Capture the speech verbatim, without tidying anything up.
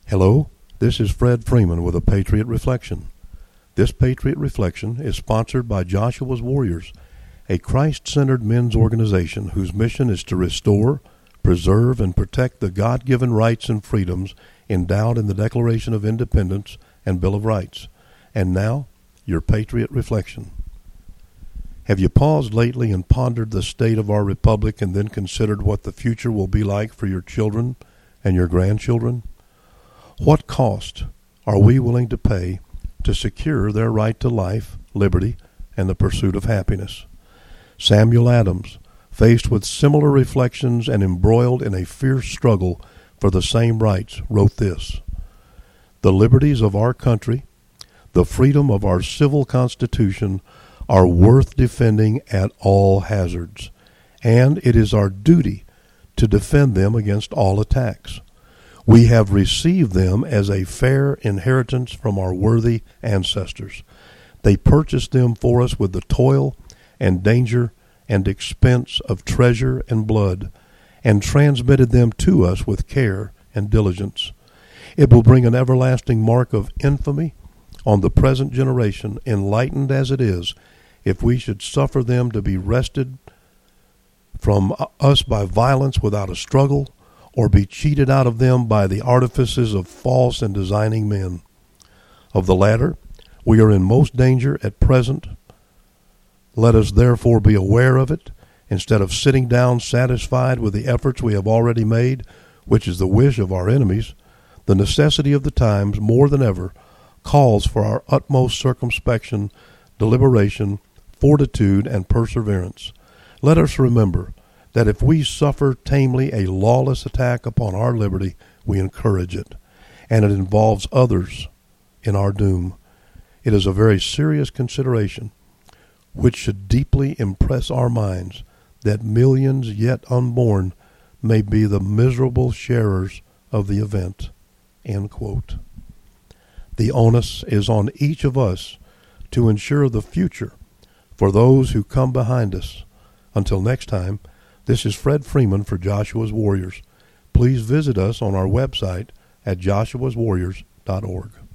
Hello, this is Fred Freeman with a Patriot Reflection. This Patriot Reflection is sponsored by Joshua's Warriors, a Christ-centered men's organization whose mission is to restore, preserve, and protect the God-given rights and freedoms endowed in the Declaration of Independence and Bill of Rights. And now, your Patriot Reflection. Have you paused lately and pondered the state of our republic and then considered what the future will be like for your children and your grandchildren? What cost are we willing to pay to secure their right to life, liberty, and the pursuit of happiness? Samuel Adams, faced with similar reflections and embroiled in a fierce struggle for the same rights, wrote this: "The liberties of our country, the freedom of our civil constitution are worth defending at all hazards, and it is our duty to defend them against all attacks. We have received them as a fair inheritance from our worthy ancestors. They purchased them for us with the toil and danger and expense of treasure and blood, and transmitted them to us with care and diligence. It will bring an everlasting mark of infamy on the present generation, enlightened as it is, if we should suffer them to be wrested from us by violence without a struggle, or be cheated out of them by the artifices of false and designing men. Of the latter, we are in most danger at present. Let us therefore be aware of it, instead of sitting down satisfied with the efforts we have already made, which is the wish of our enemies. The necessity of the times, more than ever, calls for our utmost circumspection, deliberation, fortitude, and perseverance. Let us remember that if we suffer tamely a lawless attack upon our liberty, we encourage it, and it involves others in our doom. It is a very serious consideration, which should deeply impress our minds, that millions yet unborn may be the miserable sharers of the event." End quote. The onus is on each of us to ensure the future for those who come behind us. Until next time, this is Fred Freeman for Joshua's Warriors. Please visit us on our website at joshuas warriors dot org.